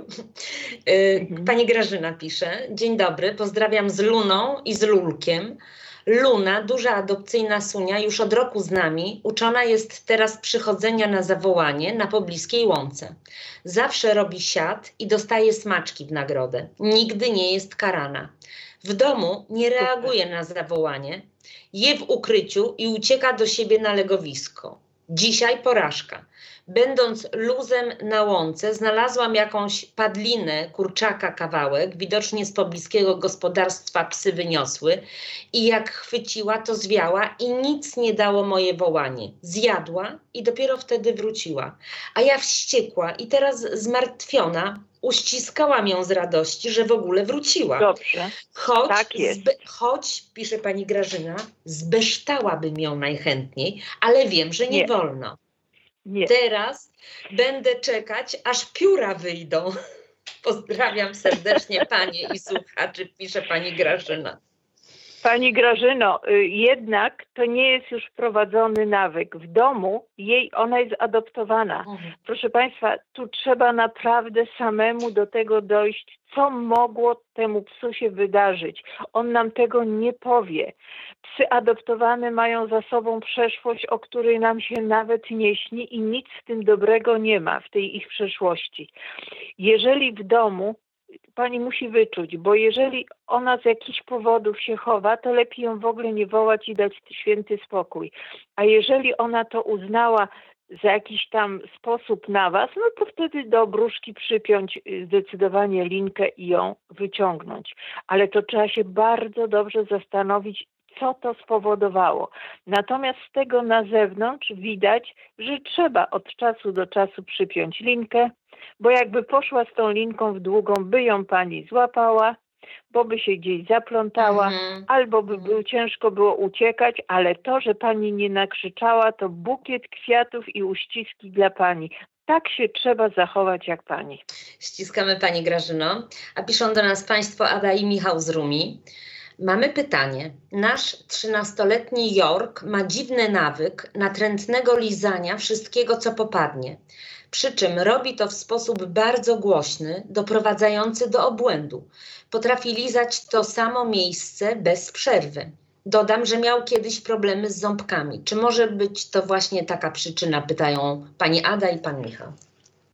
Pani Grażyna pisze, dzień dobry, pozdrawiam z Luną i z Lulkiem. Luna, duża adopcyjna sunia, już od roku z nami, uczona jest teraz przychodzenia na zawołanie na pobliskiej łące. Zawsze robi siat i dostaje smaczki w nagrodę. Nigdy nie jest karana. W domu nie reaguje na zawołanie, je w ukryciu i ucieka do siebie na legowisko. Dzisiaj porażka. Będąc luzem na łące, znalazłam jakąś padlinę, kurczaka kawałek, widocznie z pobliskiego gospodarstwa psy wyniosły i jak chwyciła, to zwiała i nic nie dało moje wołanie. Zjadła i dopiero wtedy wróciła. A ja wściekła i teraz zmartwiona uściskałam ją z radości, że w ogóle wróciła. Dobrze, choć, tak jest. Zbe, choć, pisze pani Grażyna, zbeształabym ją najchętniej, ale wiem, że nie, nie. wolno. Nie. Teraz będę czekać, aż pióra wyjdą. Pozdrawiam serdecznie panie i słuchaczy, pisze pani Grażyna. Pani Grażyno, jednak to nie jest już wprowadzony nawyk. W domu jej, ona jest adoptowana. Mhm. Proszę państwa, tu trzeba naprawdę samemu do tego dojść, co mogło temu psu się wydarzyć. On nam tego nie powie. Psy adoptowane mają za sobą przeszłość, o której nam się nawet nie śni i nic z tym dobrego nie ma w tej ich przeszłości. Jeżeli w domu pani musi wyczuć, bo jeżeli ona z jakichś powodów się chowa, to lepiej ją w ogóle nie wołać i dać święty spokój. A jeżeli ona to uznała za jakiś tam sposób na was, no to wtedy do brzuszki przypiąć zdecydowanie linkę i ją wyciągnąć. Ale to trzeba się bardzo dobrze zastanowić, co to spowodowało. Natomiast z tego na zewnątrz widać, że trzeba od czasu do czasu przypiąć linkę, bo jakby poszła z tą linką w długą, by ją pani złapała, bo by się gdzieś zaplątała, mhm. albo by było, ciężko było uciekać, ale to, że pani nie nakrzyczała, to bukiet kwiatów i uściski dla pani. Tak się trzeba zachować jak pani. Ściskamy pani Grażyno. A piszą do nas państwo Ada i Michał z Rumi. Mamy pytanie. Nasz trzynastoletni York ma dziwny nawyk natrętnego lizania wszystkiego, co popadnie. Przy czym robi to w sposób bardzo głośny, doprowadzający do obłędu. Potrafi lizać to samo miejsce bez przerwy. Dodam, że miał kiedyś problemy z ząbkami. Czy może być to właśnie taka przyczyna, pytają pani Ada i pan Michał.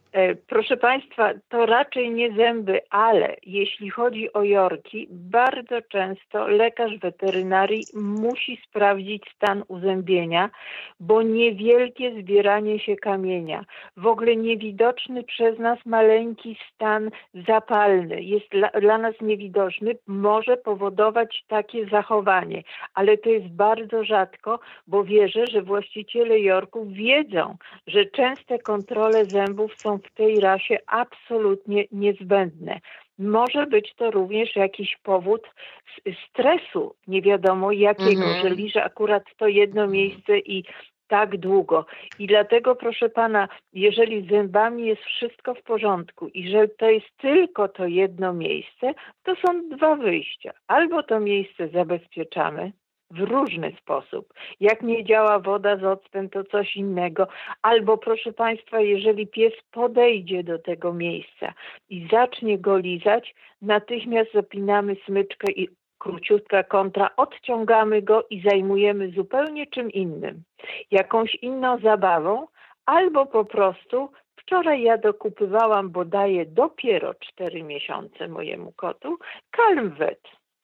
Proszę Państwa, to raczej nie zęby, ale jeśli chodzi o jorki, bardzo często lekarz weterynarii musi sprawdzić stan uzębienia, bo niewielkie zbieranie się kamienia, w ogóle niewidoczny przez nas maleńki stan zapalny, jest dla, dla nas niewidoczny, może powodować takie zachowanie, ale to jest bardzo rzadko, bo wierzę, że właściciele jorków wiedzą, że częste kontrole zębów są w tej rasie absolutnie niezbędne. Może być to również jakiś powód stresu, nie wiadomo jakiego, mm-hmm. że liże akurat to jedno miejsce i tak długo. I dlatego, proszę pana, jeżeli z zębami jest wszystko w porządku i że to jest tylko to jedno miejsce, to są dwa wyjścia. Albo to miejsce zabezpieczamy w różny sposób. Jak nie działa woda z octem, to coś innego. Albo, proszę Państwa, jeżeli pies podejdzie do tego miejsca i zacznie go lizać, natychmiast zapinamy smyczkę i króciutka kontra, odciągamy go i zajmujemy zupełnie czym innym. Jakąś inną zabawą, albo po prostu wczoraj ja dokupywałam, bo daję dopiero cztery miesiące mojemu kotu, Calmvet.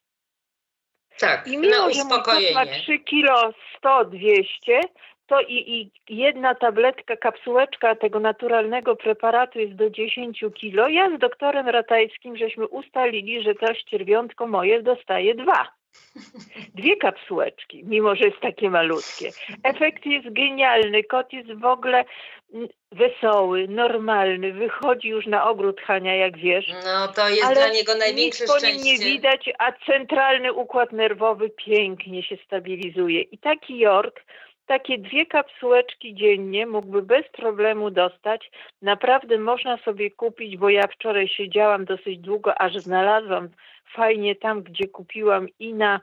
Tak, I mimo, na że mój kot ma trzy kilo sto dwieście, to i, i jedna tabletka, kapsułeczka tego naturalnego preparatu jest do dziesięć kilo. Ja z doktorem Ratajskim żeśmy ustalili, że to ścierwiątko moje dostaje dwa. Dwie kapsułeczki, mimo że jest takie malutkie. Efekt jest genialny. Kot jest w ogóle wesoły, normalny, wychodzi już na ogród, Hania, jak wiesz. No to jest ale dla niego największe nic po szczęście. nim nie widać, a centralny układ nerwowy pięknie się stabilizuje. I taki York, takie dwie kapsułeczki dziennie mógłby bez problemu dostać. Naprawdę można sobie kupić, bo ja wczoraj siedziałam dosyć długo, aż znalazłam fajnie tam, gdzie kupiłam i na,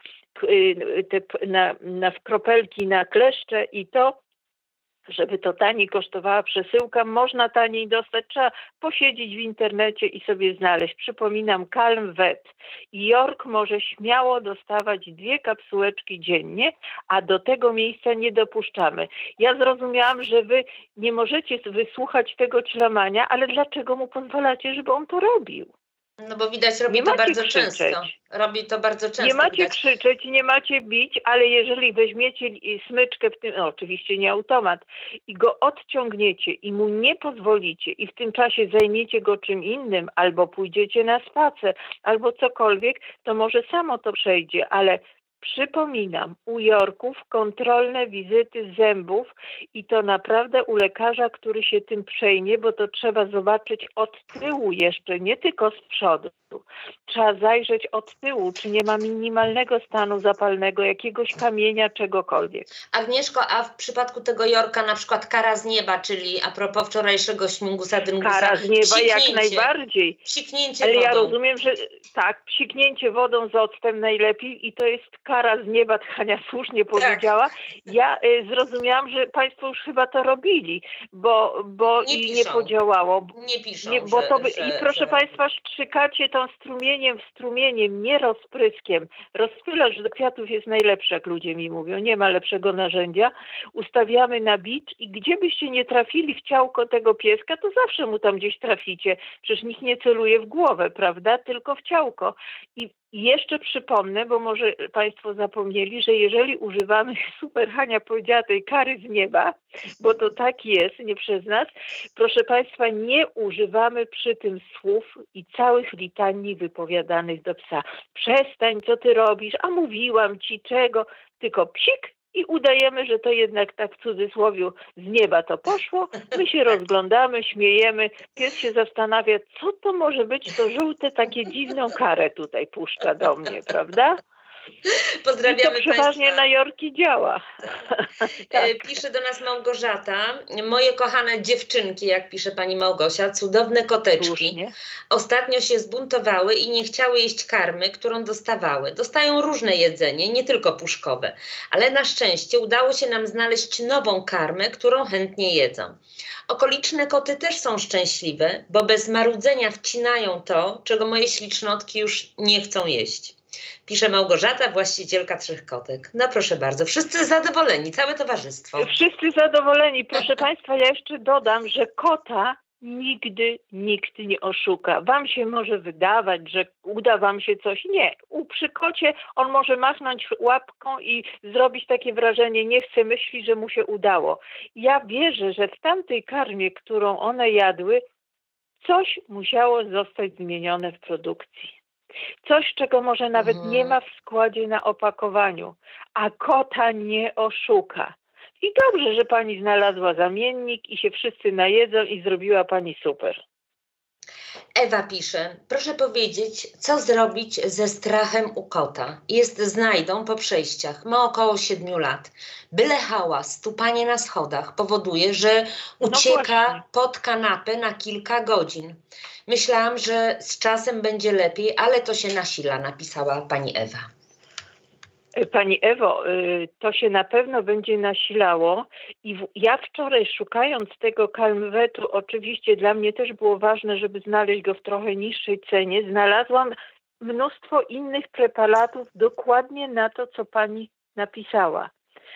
te, na, na kropelki na kleszcze i to, żeby to taniej kosztowała przesyłka, można taniej dostać, trzeba posiedzieć w internecie i sobie znaleźć. Przypominam, Calmvet. York może śmiało dostawać dwie kapsułeczki dziennie, a do tego miejsca nie dopuszczamy. Ja zrozumiałam, że wy nie możecie wysłuchać tego ćlamania, ale dlaczego mu pozwalacie, żeby on to robił? No bo widać, robi nie to macie bardzo krzyczeć. często. Robi to bardzo często. Nie macie widać. krzyczeć, nie macie bić, ale jeżeli weźmiecie smyczkę, w tym, no oczywiście nie automat, i go odciągniecie i mu nie pozwolicie i w tym czasie zajmiecie go czym innym, albo pójdziecie na spacer, albo cokolwiek, to może samo to przejdzie, ale przypominam, u Yorków kontrolne wizyty zębów i to naprawdę u lekarza, który się tym przejmie, bo to trzeba zobaczyć od tyłu jeszcze, nie tylko z przodu. Trzeba zajrzeć od tyłu, czy nie ma minimalnego stanu zapalnego, jakiegoś kamienia, czegokolwiek. Agnieszko, a w przypadku tego Yorka na przykład kara z nieba, czyli a propos wczorajszego śmigusa dyngusa. Kara z nieba jak najbardziej. Psiknięcie Ale wodą. ja rozumiem, że tak, psiknięcie wodą z octem najlepiej i to jest kara z nieba, Hania słusznie powiedziała. Tak. Ja y, zrozumiałam, że Państwo już chyba to robili, bo, bo nie i piszą. nie podziałało. Nie piszą, nie, bo że, to by, że, I proszę że... Państwa, strzykacie tą strumieniem w strumieniem, nie rozpryskiem. Rozpylacz do kwiatów jest najlepszy, jak ludzie mi mówią. Nie ma lepszego narzędzia. Ustawiamy na bicz i gdzie byście nie trafili w ciałko tego pieska, to zawsze mu tam gdzieś traficie. Przecież nikt nie celuje w głowę, prawda? Tylko w ciałko. I I jeszcze przypomnę, bo może Państwo zapomnieli, że jeżeli używamy, super Hania powiedziała, tej kary z nieba, bo to tak jest, nie przez nas, proszę Państwa, nie używamy przy tym słów i całych litanii wypowiadanych do psa. Przestań, co ty robisz, a mówiłam ci czego, tylko psik i udajemy, że to jednak tak w cudzysłowie z nieba to poszło. My się rozglądamy, śmiejemy. Pies się zastanawia, co to może być, to żółte takie dziwną karę tutaj puszcza do mnie, prawda? Pozdrawiamy I to przeważnie Państwa. na Yorki działa. Tak. Pisze do nas Małgorzata. Moje kochane dziewczynki, jak pisze pani Małgosia, cudowne koteczki. Słusznie. Ostatnio się zbuntowały i nie chciały jeść karmy, którą dostawały. Dostają różne jedzenie, nie tylko puszkowe. Ale na szczęście udało się nam znaleźć nową karmę, którą chętnie jedzą. Okoliczne koty też są szczęśliwe, bo bez marudzenia wcinają to, czego moje ślicznotki już nie chcą jeść. Pisze Małgorzata, właścicielka trzech kotek. No proszę bardzo, wszyscy zadowoleni, całe towarzystwo. Wszyscy zadowoleni. Proszę Państwa, ja jeszcze dodam, że kota nigdy nikt nie oszuka. Wam się może wydawać, że uda wam się coś. Nie. U przy kocie on może machnąć łapką i zrobić takie wrażenie, nie chce, myśli, że mu się udało. Ja wierzę, że w tamtej karmie, którą one jadły, coś musiało zostać zmienione w produkcji. Coś, czego może nawet Mhm. nie ma w składzie na opakowaniu, a kota nie oszuka. I dobrze, że pani znalazła zamiennik i się wszyscy najedzą i zrobiła pani super. Ewa pisze, proszę powiedzieć, co zrobić ze strachem u kota. Jest znajdą po przejściach, ma około siedmiu lat. Byle hałas, tupanie na schodach powoduje, że ucieka No pod kanapę na kilka godzin. Myślałam, że z czasem będzie lepiej, ale to się nasila, napisała pani Ewa. Pani Ewo, to się na pewno będzie nasilało i ja wczoraj, szukając tego Calmvetu, oczywiście dla mnie też było ważne, żeby znaleźć go w trochę niższej cenie, znalazłam mnóstwo innych preparatów dokładnie na to, co pani napisała.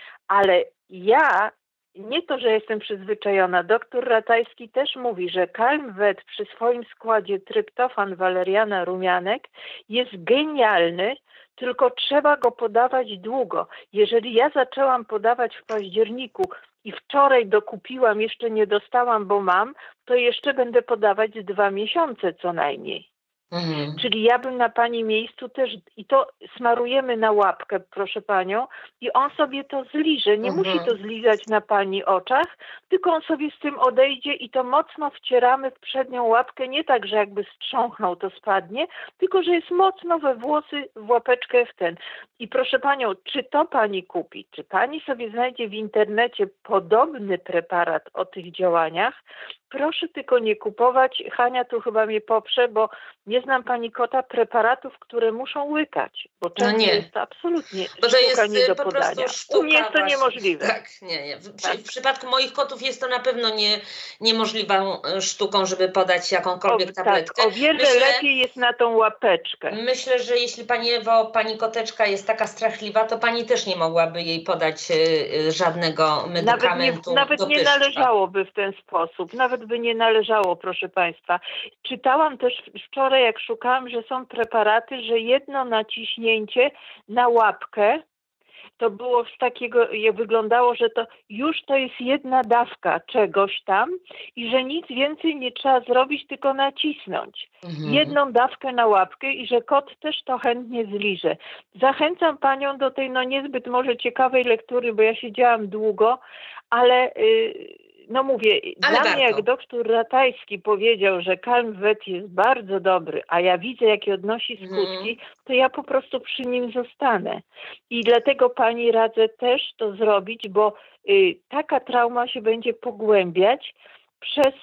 Ale ja, nie to, że jestem przyzwyczajona, doktor Ratajski też mówi, że Calmvet przy swoim składzie tryptofan, waleriana, rumianek jest genialny, tylko trzeba go podawać długo. Jeżeli ja zaczęłam podawać w październiku i wczoraj dokupiłam, jeszcze nie dostałam, bo mam, to jeszcze będę podawać dwa miesiące co najmniej. Mhm. Czyli ja bym na pani miejscu też, i to smarujemy na łapkę, proszę panią, i on sobie to zliże. Nie mhm. musi to zlizać na pani oczach, tylko on sobie z tym odejdzie i to mocno wcieramy w przednią łapkę, nie tak, że jakby strząchnął, to spadnie, tylko że jest mocno we włosy, w łapeczkę w ten. I proszę panią, czy to pani kupi, czy pani sobie znajdzie w internecie podobny preparat o tych działaniach, proszę tylko nie kupować, Hania tu chyba mnie poprze, bo nie znam pani kota preparatów, które muszą łykać, bo często no nie. jest to absolutnie bo to sztuka jest nie do po podania. prostu sztuka. U mnie jest to właśnie. niemożliwe. Tak, nie, nie. W, tak. w przypadku moich kotów jest to na pewno nie, niemożliwą sztuką, żeby podać jakąkolwiek o, tabletkę. Tak, o wiele myślę, lepiej jest na tą łapeczkę. Myślę, że jeśli pani Ewo, pani koteczka jest taka strachliwa, to pani też nie mogłaby jej podać y, żadnego medykamentu. Nawet, nie, nawet nie należałoby w ten sposób. Nawet by nie należało, proszę państwa. Czytałam też wczoraj, jak szukałam, że są preparaty, że jedno naciśnięcie na łapkę to było z takiego, jak wyglądało, że to już to jest jedna dawka czegoś tam i że nic więcej nie trzeba zrobić, tylko nacisnąć. Mhm. Jedną dawkę na łapkę i że kot też to chętnie zliże. Zachęcam panią do tej no niezbyt może ciekawej lektury, bo ja siedziałam długo, ale yy, no mówię, ale dla warto. Mnie jak doktor Ratajski powiedział, że Calmvet jest bardzo dobry, a ja widzę, jakie odnosi skutki, mm. to ja po prostu przy nim zostanę. I dlatego pani radzę też to zrobić, bo y, taka trauma się będzie pogłębiać przez,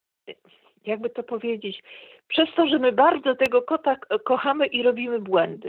jakby to powiedzieć, przez to, że my bardzo tego kota kochamy i robimy błędy.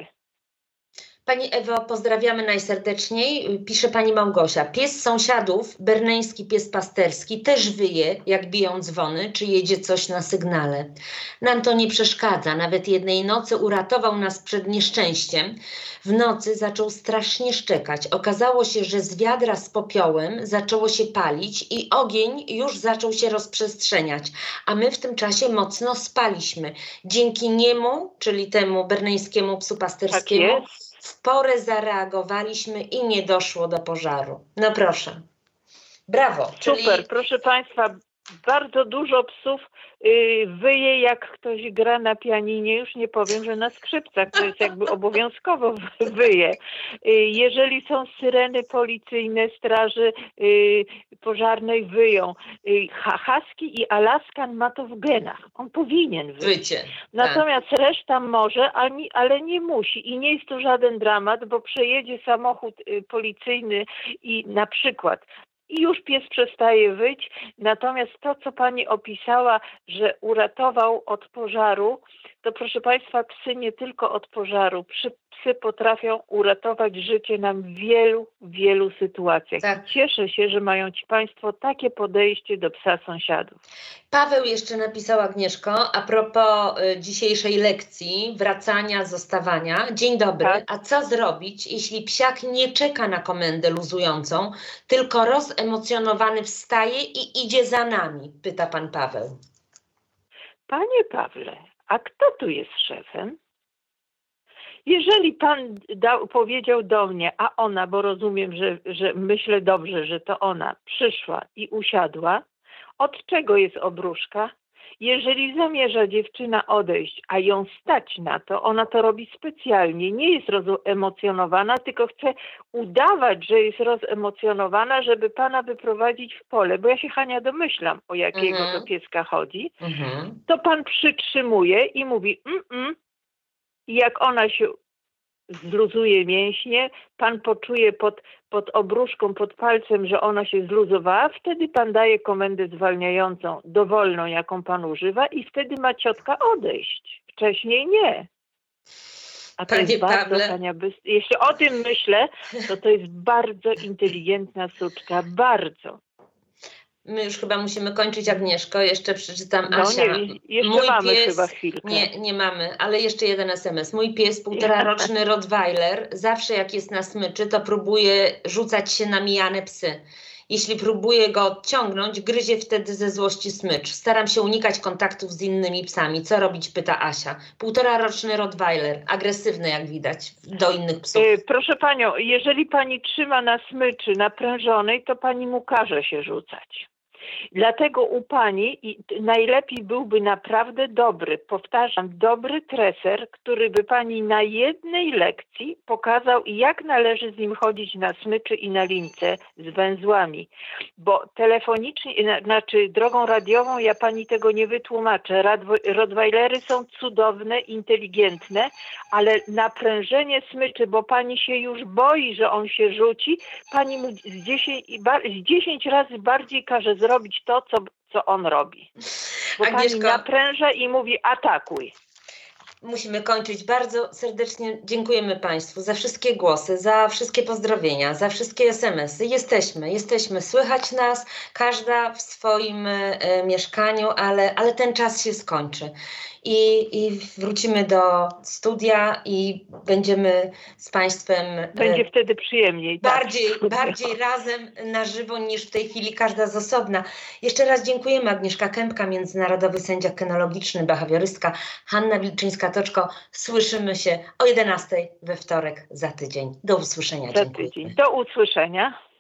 Pani Ewo, pozdrawiamy najserdeczniej. Pisze pani Małgosia. Pies sąsiadów, berneński pies pasterski, też wyje, jak biją dzwony, czy jedzie coś na sygnale. Nam to nie przeszkadza. Nawet jednej nocy uratował nas przed nieszczęściem. W nocy zaczął strasznie szczekać. Okazało się, że z wiadra z popiołem zaczęło się palić i ogień już zaczął się rozprzestrzeniać. A my w tym czasie mocno spaliśmy. Dzięki niemu, czyli temu berneńskiemu psu pasterskiemu, tak w porę zareagowaliśmy i nie doszło do pożaru. No proszę. Brawo. Super, czyli... proszę państwa, bardzo dużo psów yy, wyje, jak ktoś gra na pianinie, już nie powiem, że na skrzypcach, to jest jakby obowiązkowo wyje. Yy, jeżeli są syreny policyjne, straży yy, pożarnej, wyją. Yy, Husky i Alaskan ma to w genach. On powinien wyjść. Wycie. Natomiast tak. reszta może, ale nie musi. I nie jest to żaden dramat, bo przejedzie samochód yy, policyjny i na przykład i już pies przestaje wyć. Natomiast to, co pani opisała, że uratował od pożaru, to proszę państwa, psy nie tylko od pożaru. Psy potrafią uratować życie nam w wielu, wielu sytuacjach. Tak. Cieszę się, że mają ci państwo takie podejście do psa sąsiadów. Paweł jeszcze napisał, Agnieszko, a propos y, dzisiejszej lekcji, wracania, zostawania. Dzień dobry, tak. A co zrobić, jeśli psiak nie czeka na komendę luzującą, tylko rozemocjonowany wstaje i idzie za nami? Pyta pan Paweł. Panie Pawle, a kto tu jest szefem? Jeżeli pan dał, powiedział do mnie, a ona, bo rozumiem, że, że myślę dobrze, że to ona przyszła i usiadła, od czego jest obruszka? Jeżeli zamierza dziewczyna odejść, a ją stać na to, ona to robi specjalnie, nie jest rozemocjonowana, tylko chce udawać, że jest rozemocjonowana, żeby pana wyprowadzić w pole, bo ja się, Hania, domyślam, o jakiego Mhm. to pieska chodzi, Mhm. to pan przytrzymuje i mówi mm, mm. I jak ona się zluzuje mięśnie, pan poczuje pod, pod obruszką, pod palcem, że ona się zluzowała, wtedy pan daje komendę zwalniającą, dowolną, jaką pan używa i wtedy ma ciotka odejść. Wcześniej nie. A to Panie jest bardzo, Pawle. Hania, byst- jeśli o tym myślę, to to jest bardzo inteligentna suczka, bardzo. My już chyba musimy kończyć, Agnieszko. Jeszcze przeczytam, No Asia. nie, jeszcze Mój mamy pies, chyba chwilkę. Nie, nie mamy, ale jeszcze jeden es em es. Mój pies, półtora roczny Rottweiler, zawsze jak jest na smyczy, to próbuje rzucać się na mijane psy. Jeśli próbuje go odciągnąć, gryzie wtedy ze złości smycz. Staram się unikać kontaktów z innymi psami. Co robić, pyta Asia. Półtora roczny Rottweiler, agresywny jak widać do innych psów. Yy, proszę panią, jeżeli pani trzyma na smyczy naprężonej, to pani mu każe się rzucać. Dlatego u pani i najlepiej byłby naprawdę dobry, powtarzam, dobry treser, który by pani na jednej lekcji pokazał, jak należy z nim chodzić na smyczy i na lince z węzłami. Bo telefonicznie, znaczy drogą radiową ja pani tego nie wytłumaczę. Rottweilery są cudowne, inteligentne, ale naprężenie smyczy, bo pani się już boi, że on się rzuci, pani mu z dziesięć razy bardziej każe zrobić to, co, co on robi. Bo Agnieszko, pani napręża i mówi atakuj. Musimy kończyć. Bardzo serdecznie dziękujemy Państwu za wszystkie głosy, za wszystkie pozdrowienia, za wszystkie es em esy. Jesteśmy, jesteśmy. Słychać nas, każda w swoim e, mieszkaniu, ale, ale ten czas się skończy. I, I wrócimy do studia i będziemy z Państwem... Będzie e, wtedy przyjemniej. Bardziej, tak. bardziej razem na żywo niż w tej chwili każda z osobna. Jeszcze raz dziękujemy. Agnieszka Kępka, międzynarodowy sędzia kynologiczny, behawiorystka, Hanna Wilczyńska-Toczko. Słyszymy się o jedenastej we wtorek za tydzień. Do usłyszenia. Za Dziękuję. tydzień. Do usłyszenia.